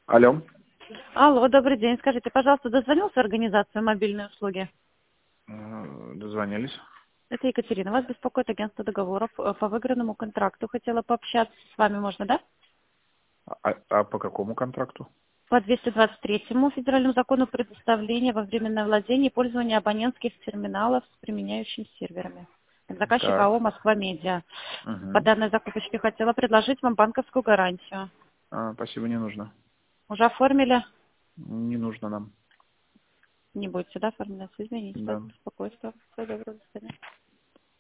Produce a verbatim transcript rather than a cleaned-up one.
Алло. Алло, добрый день. Скажите, пожалуйста, дозвонился в организацию мобильной услуги? Э, Дозвонились. Это Екатерина. Вас беспокоит агентство договоров э, по выигранному контракту. Хотела пообщаться с вами, можно, да? А, а по какому контракту? По двести двадцать третьему федеральному закону предоставления во временное владение и пользование абонентских терминалов с применяющими серверами. Как заказчик Так. АО «Москва Медиа». По Угу. данной закупочке хотела предложить вам банковскую гарантию. А, спасибо, не нужно. Уже оформили? Не нужно нам. Не будете, да, оформляться? Извините, за Да. беспокойство. Всего доброго, до свидания.